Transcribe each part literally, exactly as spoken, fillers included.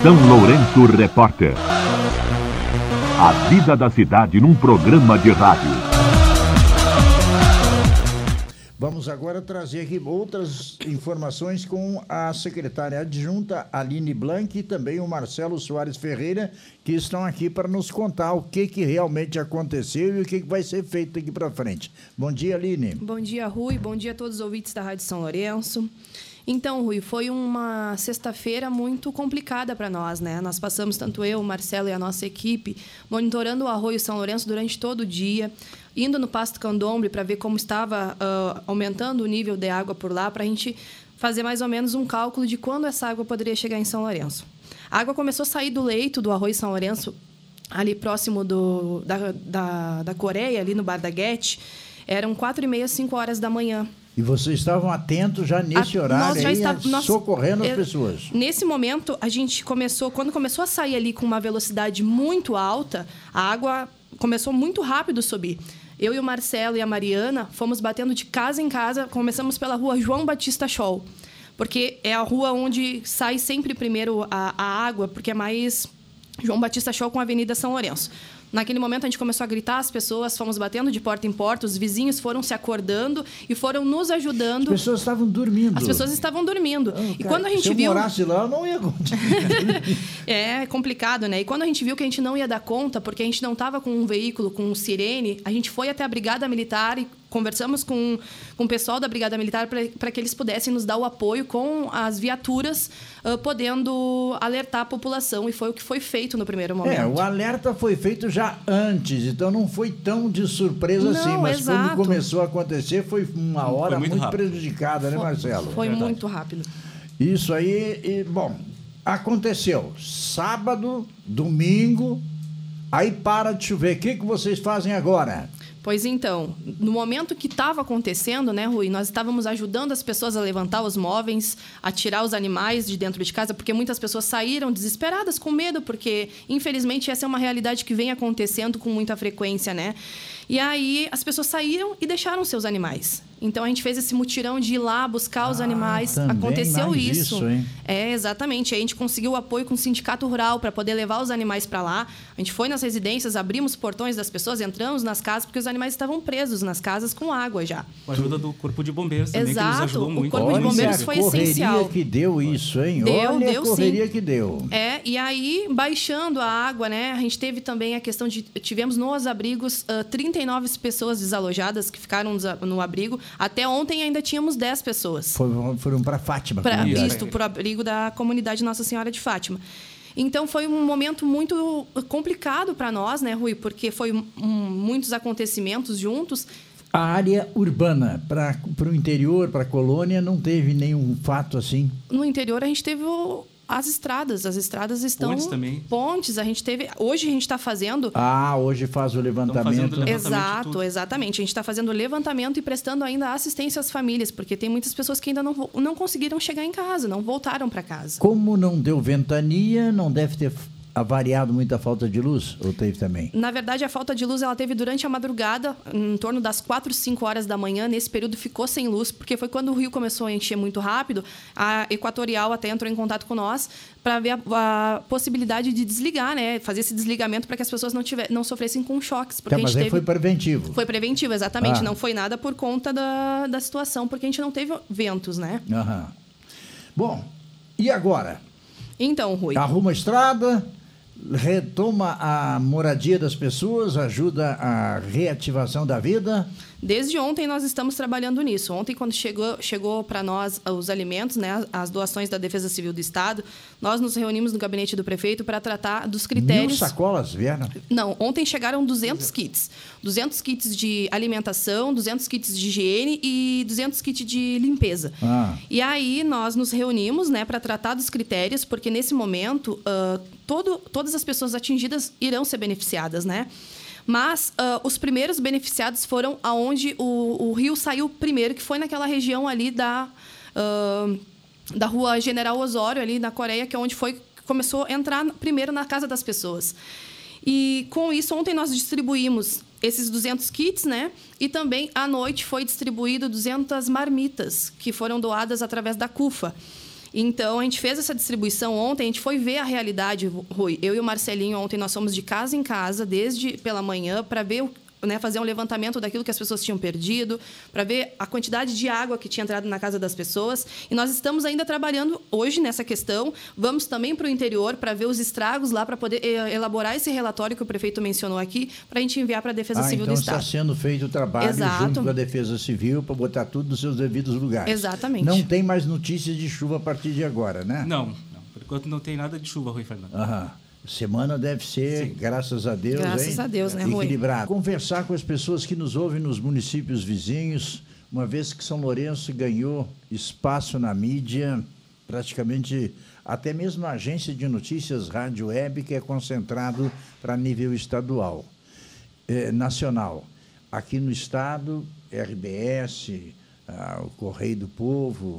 São Lourenço Repórter. A vida da cidade num programa de rádio. Vamos agora trazer aqui outras informações com a secretária adjunta Aline Blanc e também o Marcelo Soares Ferreira, que estão aqui para nos contar o que, que realmente aconteceu e o que, que vai ser feito daqui para frente. Bom dia, Aline. Bom dia, Rui. Bom dia a todos os ouvintes da Rádio São Lourenço. Então, Rui, foi uma sexta-feira muito complicada para nós, né? Nós passamos, tanto eu, o Marcelo e a nossa equipe, monitorando o Arroio São Lourenço durante todo o dia, indo no Pasto Candomblé para ver como estava uh, aumentando o nível de água por lá, para a gente fazer mais ou menos um cálculo de quando essa água poderia chegar em São Lourenço. A água começou a sair do leito do Arroio São Lourenço, ali próximo do, da, da, da Coreia, ali no Bar da Guete. Eram quatro e meia, cinco horas da manhã. E vocês estavam atentos já nesse a, horário, nós já aí, está, nós, socorrendo as é, pessoas. Nesse momento, a gente começou... Quando começou a sair ali com uma velocidade muito alta, a água começou muito rápido a subir. Eu e o Marcelo e a Mariana fomos batendo de casa em casa. Começamos pela rua João Batista Scholl, porque é a rua onde sai sempre primeiro a, a água, porque é mais João Batista Scholl com a Avenida São Lourenço. Naquele momento, a gente começou a gritar, as pessoas fomos batendo de porta em porta, os vizinhos foram se acordando e foram nos ajudando. As pessoas estavam dormindo. As pessoas estavam dormindo. Oh, e cara, quando a gente se eu viu... morasse lá, eu não ia continuar. É complicado, né? E quando a gente viu que a gente não ia dar conta, porque a gente não estava com um veículo, com um sirene, a gente foi até a Brigada Militar e conversamos com, com o pessoal da Brigada Militar para que eles pudessem nos dar o apoio com as viaturas, uh, podendo alertar a população. E foi o que foi feito no primeiro momento. É, o alerta foi feito já antes, então não foi tão de surpresa não, assim. Mas exato. quando começou a acontecer, foi uma hora foi muito, muito prejudicada, né, Marcelo? Foi Verdade. muito rápido. Isso aí, e, bom, aconteceu sábado, domingo, aí para de chover. O que, que vocês fazem agora? Pois então, no momento que estava acontecendo, né, Rui, nós estávamos ajudando as pessoas a levantar os móveis, a tirar os animais de dentro de casa, porque muitas pessoas saíram desesperadas, com medo, porque, infelizmente, essa é uma realidade que vem acontecendo com muita frequência, né? E aí, as pessoas saíram e deixaram seus animais. Então, a gente fez esse mutirão de ir lá buscar os ah, animais. Aconteceu isso. isso hein? É, exatamente. Aí, a gente conseguiu o apoio com o Sindicato Rural para poder levar os animais para lá. A gente foi nas residências, abrimos os portões das pessoas, entramos nas casas, porque os animais estavam presos nas casas com água já. Com a ajuda do Corpo de Bombeiros também, Exato. que nos ajudou muito. O Corpo Olha de Bombeiros foi essencial. Olha a correria que deu isso, hein? Deu, Olha deu a correria sim. que deu. É, e aí, baixando a água, né? A gente teve também a questão de... Tivemos nos abrigos uh, trinta e nove pessoas desalojadas que ficaram no abrigo. Até ontem ainda tínhamos dez pessoas. Foram, foram para Fátima. Pra, isso, para o abrigo da comunidade Nossa Senhora de Fátima. Então, foi um momento muito complicado para nós, né, Rui? Porque foi um, muitos acontecimentos juntos. A área urbana, para o interior, para a colônia, não teve nenhum fato assim? No interior, a gente teve o, as estradas. As estradas estão... Pontes também. Pontes. A gente teve... Hoje, a gente está fazendo... Ah, hoje faz o levantamento. levantamento Exato, exatamente. A gente está fazendo o levantamento e prestando ainda assistência às famílias, porque tem muitas pessoas que ainda não, não conseguiram chegar em casa, não voltaram para casa. Como não deu ventania, não deve ter avariado muita falta de luz? Ou teve também? Na verdade, a falta de luz ela teve durante a madrugada, em torno das quatro, cinco horas da manhã. Nesse período ficou sem luz, porque foi quando o rio começou a encher muito rápido. A Equatorial até entrou em contato com nós para ver a, a possibilidade de desligar, né? Fazer esse desligamento para que as pessoas não, tiver, não sofressem com choques. Porque tá, mas a gente aí teve... foi preventivo. Foi preventivo, exatamente. Ah. Não foi nada por conta da, da situação, porque a gente não teve ventos, né? Aham. Bom, e agora? Então, Rui... Arruma a estrada... Retoma a moradia das pessoas, ajuda a reativação da vida? Desde ontem nós estamos trabalhando nisso. Ontem, quando chegou, chegou para nós os alimentos, né, as doações da Defesa Civil do Estado, nós nos reunimos no gabinete do prefeito para tratar dos critérios... Mil sacolas vieram? Não, ontem chegaram duzentos kits. duzentos kits de alimentação, duzentos kits de higiene e duzentos kits de limpeza. Ah. E aí nós nos reunimos, né, para tratar dos critérios, porque nesse momento uh, todo, todas as pessoas atingidas irão ser beneficiadas, né? Mas uh, os primeiros beneficiados foram aonde o, o rio saiu primeiro, que foi naquela região ali da, uh, da rua General Osório, ali na Coreia, que é onde foi, começou a entrar primeiro na casa das pessoas. E, com isso, ontem nós distribuímos esses duzentos kits, né? E também, à noite, foi distribuído duzentas marmitas, que foram doadas através da CUFA. Então, a gente fez essa distribuição ontem, a gente foi ver a realidade, Rui. Eu e o Marcelinho, ontem, nós fomos de casa em casa, desde pela manhã, para ver o Né, fazer um levantamento daquilo que as pessoas tinham perdido, para ver a quantidade de água que tinha entrado na casa das pessoas. E nós estamos ainda trabalhando hoje nessa questão. Vamos também para o interior para ver os estragos lá, para poder elaborar esse relatório que o prefeito mencionou aqui, para a gente enviar para a Defesa ah, Civil então do Estado. Está sendo feito o trabalho Exato. junto com a Defesa Civil para botar tudo nos seus devidos lugares. Exatamente. Não tem mais notícias de chuva a partir de agora, né? Não, não. Por enquanto não tem nada de chuva, Rui Fernando. Aham. Semana deve ser, Sim. graças a Deus, graças hein? a Deus, né, Rui? Equilibrado. Conversar com as pessoas que nos ouvem nos municípios vizinhos, uma vez que São Lourenço ganhou espaço na mídia, praticamente até mesmo a agência de notícias Rádio Web, que é concentrado para nível estadual, eh, nacional. Aqui no estado, R B S, ah, o Correio do Povo,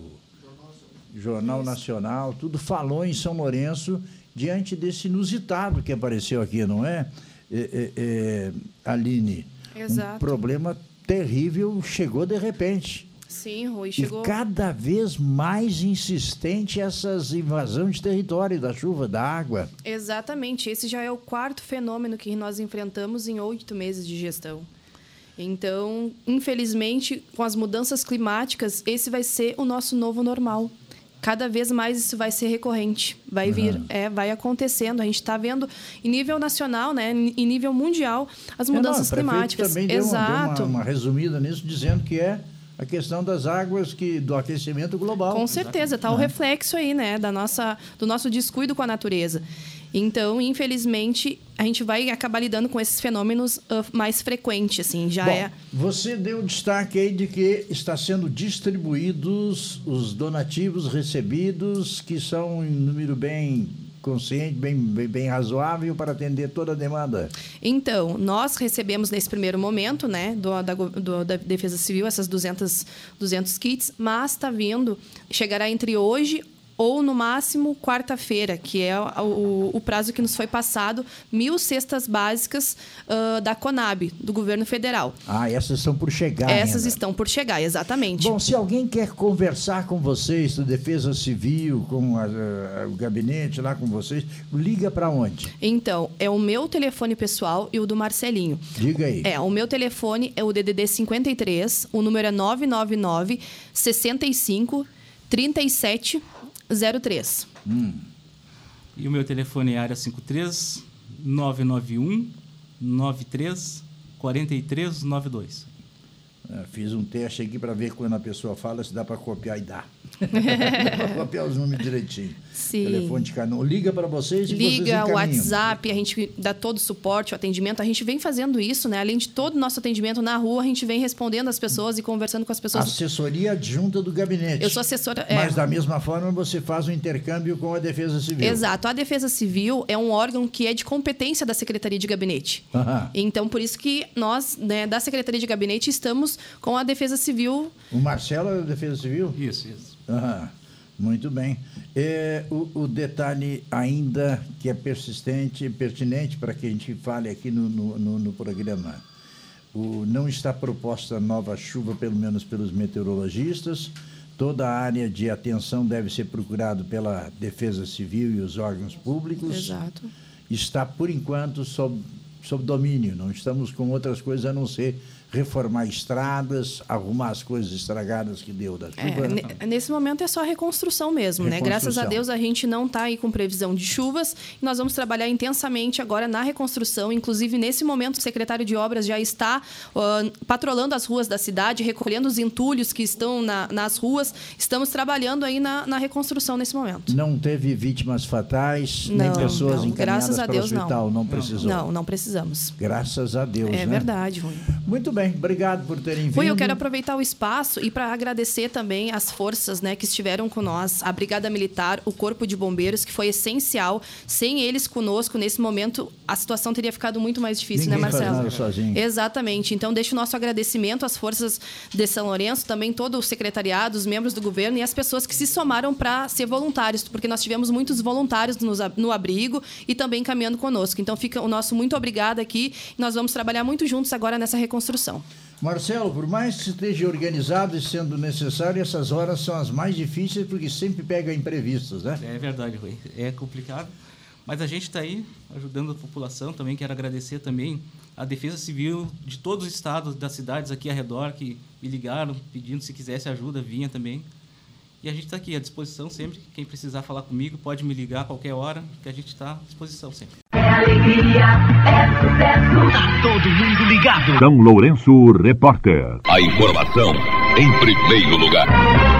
Jornal Nacional, tudo falou em São Lourenço diante desse inusitado que apareceu aqui, não é, é, é, é Aline? Exato. Um problema terrível chegou de repente. Sim, Rui, chegou... E cada vez mais insistente essas invasões de território, da chuva, da água. Exatamente. Esse já é o quarto fenômeno que nós enfrentamos em oito meses de gestão. Então, infelizmente, com as mudanças climáticas, esse vai ser o nosso novo normal. Cada vez mais isso vai ser recorrente, vai vir, uhum. é, vai acontecendo. A gente está vendo em nível nacional, né, em nível mundial, as mudanças é, não, climáticas. Também deu Exato. Uma, deu uma, uma resumida nisso, dizendo que é a questão das águas que, do aquecimento global. Com certeza, está o reflexo aí, né, da nossa, do nosso descuido com a natureza. Então, infelizmente, a gente vai acabar lidando com esses fenômenos uh, mais frequentes, assim, já Bom, é... Você deu destaque aí de que está sendo distribuídos os donativos recebidos, que são em número bem consciente, bem, bem, bem razoável para atender toda a demanda. Então, nós recebemos nesse primeiro momento, né, do, da, do, da Defesa Civil, essas duzentos, duzentos kits, mas está vindo, chegará entre hoje ou, no máximo, quarta-feira, que é o, o prazo que nos foi passado, mil cestas básicas uh, da Conab, do governo federal. Ah, essas estão por chegar Essas ainda. estão por chegar, exatamente. Bom, se alguém quer conversar com vocês, da Defesa Civil, com a, a, o gabinete lá com vocês, liga para onde? Então, é o meu telefone pessoal e o do Marcelinho. Diga aí. É, o meu telefone é o D D D cinquenta e três, o número é nove nove nove, sessenta e cinco, trinta e sete zero três. Hum. E o meu telefone é área cinquenta e três, nove nove um, nove três, quatro três nove dois. É, fiz um teste aqui para ver quando a pessoa fala se dá para copiar e dá. Dá para copiar os números direitinho. Sim. Telefone de canal. Liga para vocês e Liga, vocês o WhatsApp, a gente dá todo o suporte, o atendimento. A gente vem fazendo isso, né? Além de todo o nosso atendimento na rua, a gente vem respondendo as pessoas e conversando com as pessoas. Assessoria adjunta do gabinete. Eu sou assessora... Mas, é... da mesma forma, você faz um intercâmbio com a Defesa Civil. Exato. A Defesa Civil é um órgão que é de competência da Secretaria de Gabinete. Aham. Então, por isso que nós, né, da Secretaria de Gabinete, estamos com a Defesa Civil. O Marcelo é da Defesa Civil? Isso, isso. Aham. Muito bem. É, o, o detalhe ainda que é persistente, pertinente para que a gente fale aqui no, no, no, no programa. O, não está proposta nova chuva, pelo menos pelos meteorologistas. Toda a área de atenção deve ser procurada pela Defesa Civil e os órgãos públicos. Exato. Está, por enquanto, sob, sob domínio. Não estamos com outras coisas a não ser reformar estradas, arrumar as coisas estragadas que deu da chuva. É, nesse momento é só reconstrução mesmo, né? Graças a Deus a gente não está aí com previsão de chuvas e nós vamos trabalhar intensamente agora na reconstrução. Inclusive, nesse momento, o secretário de Obras já está uh, patrolando as ruas da cidade, recolhendo os entulhos que estão na, nas ruas. Estamos trabalhando aí na, na reconstrução nesse momento. Não teve vítimas fatais, não, nem pessoas não. encaminhadas Graças a para Deus, o hospital? Não, não precisou? Não, não precisamos. Graças a Deus, É né? verdade, Rui. Muito bem, obrigado por terem vindo. Rui, eu quero aproveitar o espaço e para agradecer também as forças, né, que estiveram com nós, a Brigada Militar, o Corpo de Bombeiros, que foi essencial. Sem eles conosco, nesse momento, a situação teria ficado muito mais difícil, Ninguém né, Marcelo? faz nada sozinho. Exatamente. Então, deixo o nosso agradecimento às forças de São Lourenço, também todo o secretariado, os membros do governo e as pessoas que se somaram para ser voluntários, porque nós tivemos muitos voluntários no, no abrigo e também caminhando conosco. Então, fica o nosso muito obrigado aqui. Nós vamos trabalhar muito juntos agora nessa reconstrução. Marcelo, por mais que esteja organizado e sendo necessário, essas horas são as mais difíceis porque sempre pega imprevistos, né? É verdade, Rui. É complicado. Mas a gente está aí ajudando a população também. Quero agradecer também a Defesa Civil de todos os estados, das cidades aqui ao redor, que me ligaram pedindo se quisesse ajuda, vinha também. E a gente está aqui à disposição sempre. Quem precisar falar comigo pode me ligar a qualquer hora, que a gente está à disposição sempre. É alegria, é sucesso. Tá todo mundo ligado. São Lourenço, repórter. A informação em primeiro lugar.